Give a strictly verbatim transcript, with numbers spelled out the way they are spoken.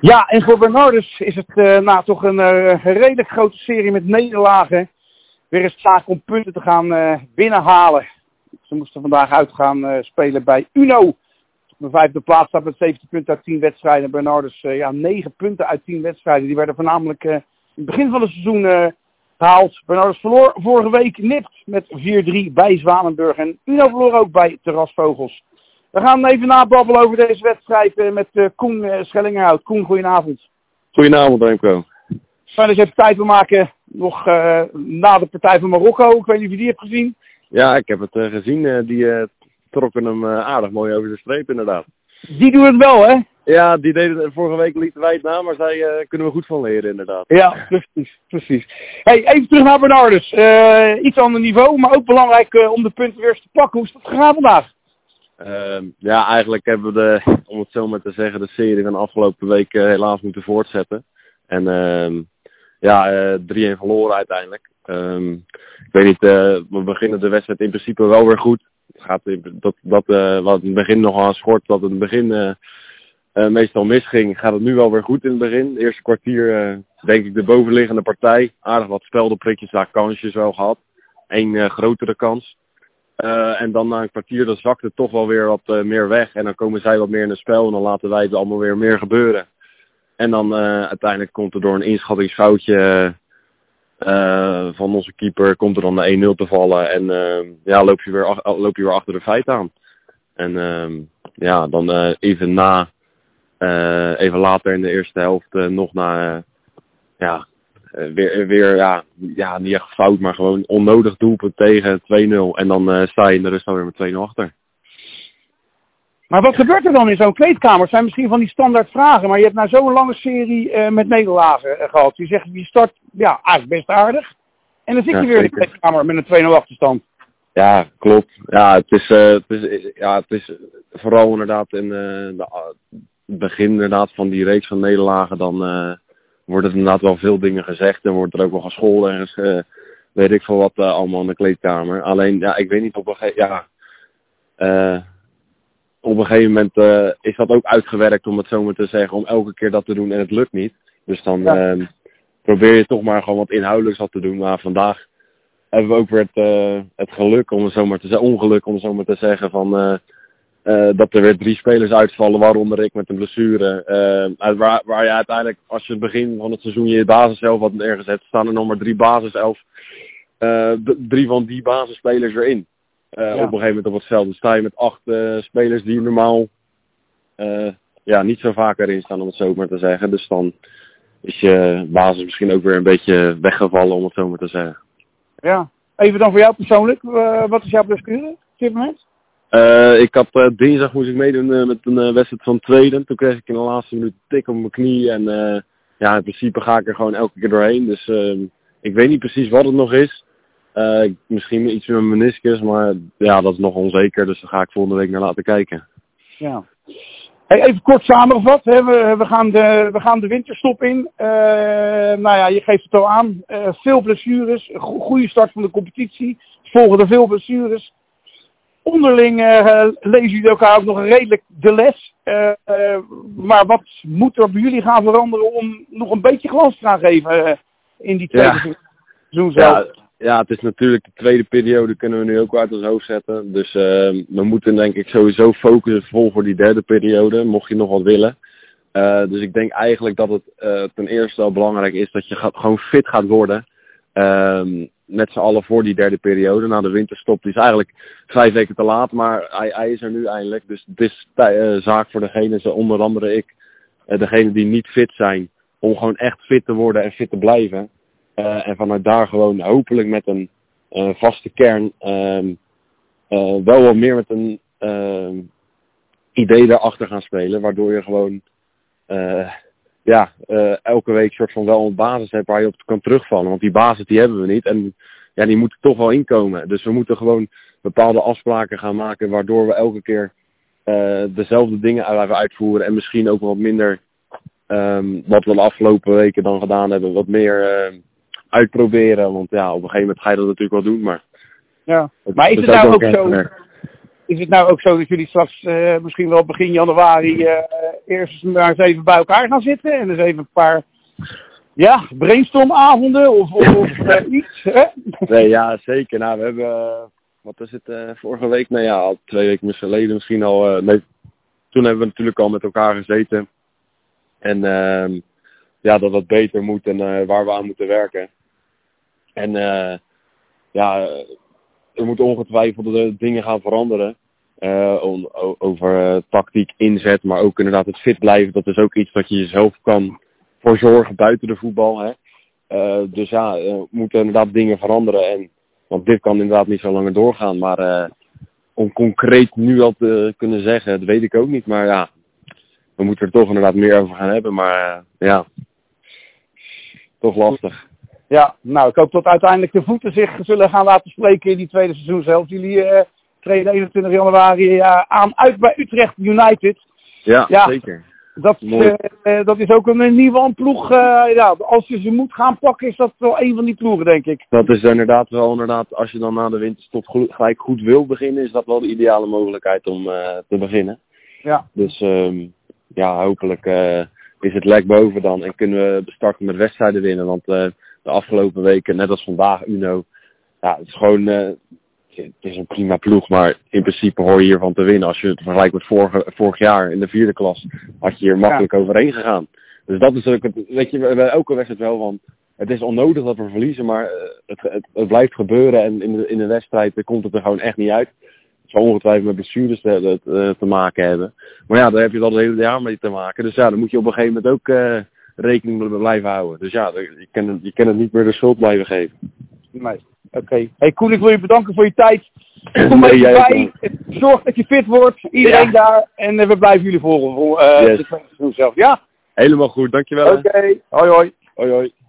Ja, en voor Bernardus is het uh, nou, toch een uh, redelijk grote serie met nederlagen. Weer eens zaak om punten te gaan uh, binnenhalen. Ze moesten vandaag uit gaan uh, spelen bij Uno. Op de vijfde plaats staat met zeventien punten uit tien wedstrijden. Bernardus uh, ja, negen punten uit tien wedstrijden. Die werden voornamelijk uh, in het begin van het seizoen uh, gehaald. Bernardus verloor vorige week nipt met vier drie bij Zwanenburg. En Uno verloor ook bij Terrasvogels. We gaan even nababbelen over deze wedstrijd uh, met uh, Koen uh, Schellingerhout. Koen, goedenavond. Goedenavond, Remco. Fijn dat je even tijd wil maken, nog uh, na de partij van Marokko. Ik weet niet of je die hebt gezien. Ja, ik heb het uh, gezien. Uh, die uh, trokken hem uh, aardig mooi over de streep, inderdaad. Die doen het wel, hè? Ja, die deden het, vorige week lieten wij het na, maar zij uh, kunnen we goed van leren, inderdaad. Ja, precies. precies. Hey, even terug naar Bernardus. Uh, iets ander niveau, maar ook belangrijk uh, om de punten weer eens te pakken. Hoe is dat gegaan vandaag? Uh, ja, eigenlijk hebben we, de, om het zo maar te zeggen, de serie van de afgelopen week uh, helaas moeten voortzetten. En uh, ja, uh, drie een verloren uiteindelijk. Um, ik weet niet, uh, we beginnen de wedstrijd in principe wel weer goed. Het gaat, dat, dat, uh, wat in het begin nog aan schort, dat het in het begin uh, uh, meestal misging, gaat het nu wel weer goed in het begin. Het eerste kwartier, uh, denk ik, de bovenliggende partij. Aardig wat speldenprikjes, daar kansjes wel gehad. Eén uh, grotere kans. Uh, en dan na een kwartier, dan zakt het toch wel weer wat uh, meer weg. En dan komen zij wat meer in het spel en dan laten wij het allemaal weer meer gebeuren. En dan uh, uiteindelijk komt er door een inschattingsfoutje uh, van onze keeper, komt er dan de één nul te vallen. En uh, ja, loop je, weer ach- loop je weer achter de feiten aan. En uh, ja, dan uh, even na, uh, even later in de eerste helft uh, nog na, uh, ja... Uh, weer, weer ja, ja, niet echt fout, maar gewoon onnodig doelpunt tegen twee nul. En dan uh, sta je in de rust alweer met twee nul achter. Maar wat gebeurt er dan in zo'n kleedkamer? Het zijn misschien van die standaard vragen, maar je hebt nou zo'n lange serie uh, met nederlagen uh, gehad. Je zegt, je start ja, eigenlijk best aardig. En dan zit je Ja, weer zeker. in de kleedkamer met een twee nul achterstand. Ja, klopt. Ja, het is, uh, het is, ja, het is vooral inderdaad in uh, de, uh, het begin inderdaad van die reeks van nederlagen. Dan uh, wordt er inderdaad wel veel dingen gezegd en wordt er ook wel gescholden en uh, weet ik veel wat uh, allemaal in de kleedkamer. Alleen, ja, ik weet niet op een gegeven ja, uh, op een gegeven moment uh, is dat ook uitgewerkt, om het zo maar te zeggen, om elke keer dat te doen en het lukt niet. Dus dan Ja. uh, probeer je toch maar gewoon wat inhoudelijks wat te doen. Maar vandaag hebben we ook weer het, uh, het geluk, om het zo maar te zeggen, ongeluk om het zo maar te zeggen, van uh, uh, dat er weer drie spelers uitvallen, waaronder ik met een blessure. Uh, waar, waar je uiteindelijk, als je het begin van het seizoen je basiself had neergezet, staan er nog maar drie basiself. Uh, d- drie van die basisspelers erin. Uh, Ja. Op een gegeven moment op het veld. Dan sta je met acht uh, spelers die normaal uh, ja, niet zo vaak erin staan, om het zo maar te zeggen. Dus dan is je basis misschien ook weer een beetje weggevallen, om het zo maar te zeggen. Ja. Even dan voor jou persoonlijk. Uh, wat is jouw blessure op dit moment? Uh, ik had uh, dinsdag moest ik meedoen uh, met een uh, wedstrijd van tweede. Toen kreeg ik in de laatste minuut een tik op mijn knie. En uh, ja, in principe ga ik er gewoon elke keer doorheen. Dus uh, ik weet niet precies wat het nog is. Uh, misschien iets met mijn meniscus, maar ja, dat is nog onzeker. Dus daar ga ik volgende week naar laten kijken. Ja. Hey, even kort samengevat. Hè. We, we, gaan de, we gaan de winterstop in. Uh, nou ja, je geeft het al aan. Uh, veel blessures. Go- goede start van de competitie. Volgen er veel blessures. Onderling uh, lezen jullie elkaar ook nog redelijk de les. Uh, uh, maar wat moet er bij jullie gaan veranderen om nog een beetje glans te gaan geven uh, in die tweede Ja. seizoen zelf? Ja, ja, het is natuurlijk de tweede periode, kunnen we nu ook uit ons hoofd zetten. Dus uh, we moeten denk ik sowieso focussen vol voor die derde periode, mocht je nog wat willen. Uh, dus ik denk eigenlijk dat het uh, ten eerste al belangrijk is dat je gaat, gewoon fit gaat worden. Um, met z'n allen voor die derde periode. Nou, de winterstop die is eigenlijk vijf weken te laat, maar hij, hij is er nu eindelijk. Dus het is tij- uh, zaak voor degene, onder andere ik, uh, degene die niet fit zijn, om gewoon echt fit te worden en fit te blijven. Uh, en vanuit daar gewoon hopelijk met een uh, vaste kern, um, uh, wel wat meer met een uh, idee daarachter gaan spelen, waardoor je gewoon uh, ja, uh, elke week soort van wel een basis hebt waar je op kan terugvallen. Want die basis die hebben we niet en ja, die moeten toch wel inkomen. Dus we moeten gewoon bepaalde afspraken gaan maken waardoor we elke keer uh, dezelfde dingen blijven uitvoeren en misschien ook wat minder um, wat we de afgelopen weken dan gedaan hebben, wat meer uh, uitproberen. Want ja, op een gegeven moment ga je dat natuurlijk wel doen, maar... Ja. Maar is het nou ook zo... Is het nou ook zo dat jullie straks uh, misschien wel begin januari uh, eerst maar eens even bij elkaar gaan zitten en eens even een paar ja, brainstormavonden of, of, of uh, iets. Hè? Nee, ja, zeker. Nou, we hebben, uh, wat is het, uh, vorige week? Nee, ja, al twee weken geleden misschien al. Uh, nee, toen hebben we natuurlijk al met elkaar gezeten. En uh, ja, dat dat beter moet en uh, waar we aan moeten werken. En uh, ja, er moeten ongetwijfeld de dingen gaan veranderen. Uh, on, over uh, tactiek, inzet, maar ook inderdaad het fit blijven. Dat is ook iets dat je jezelf kan voor zorgen buiten de voetbal. Hè? Uh, dus ja, er moeten inderdaad dingen veranderen. En, want dit kan inderdaad niet zo langer doorgaan. Maar uh, om concreet nu al te kunnen zeggen, dat weet ik ook niet. Maar ja, we moeten er toch inderdaad meer over gaan hebben. Maar uh, ja, toch lastig. Ja, nou ik hoop dat uiteindelijk de voeten zich zullen gaan laten spreken in die tweede seizoen zelf. Jullie uh, treden eenentwintig januari uh, aan uit bij Utrecht United. Ja, ja zeker. Dat, uh, uh, dat is ook een nieuwe ploeg. Uh, ja, als je ze moet gaan pakken is dat wel een van die ploegen, denk ik. Dat is inderdaad wel inderdaad, als je dan na de winterstop goed, gelijk goed wil beginnen, is dat wel de ideale mogelijkheid om uh, te beginnen. Ja. Dus um, ja, hopelijk uh, is het lek boven dan en kunnen we starten met wedstrijden winnen. Want uh, de afgelopen weken, net als vandaag, Uno, ja, het is gewoon, uh, het is een prima ploeg, maar in principe hoor je hiervan te winnen. Als je het vergelijkt met vorige, vorig jaar in de vierde klas, had je hier makkelijk ja. overheen gegaan. Dus dat is ook, het, weet je, we hebben elke wedstrijd wel van, het is onnodig dat we verliezen, maar uh, het, het, het blijft gebeuren en in de, in de wedstrijd uh, komt het er gewoon echt niet uit. Het zal ongetwijfeld met blessures te, te, te maken hebben. Maar ja, daar heb je dan het hele jaar mee te maken. Dus ja, dan moet je op een gegeven moment ook uh, rekening mee blijven houden. Dus ja, je kan, het, je kan het niet meer de schuld blijven geven. Nee. Oké. Okay. Hey Koen, ik wil je bedanken voor je tijd. Kom nee, even bij. Zorg dat je fit wordt. Iedereen ja. daar. En uh, we blijven jullie volgen voor uh, yes. de tweede seizoen zelf. Ja? Helemaal goed. Dankjewel. Oké. Okay. Hoi hoi. Hoi hoi.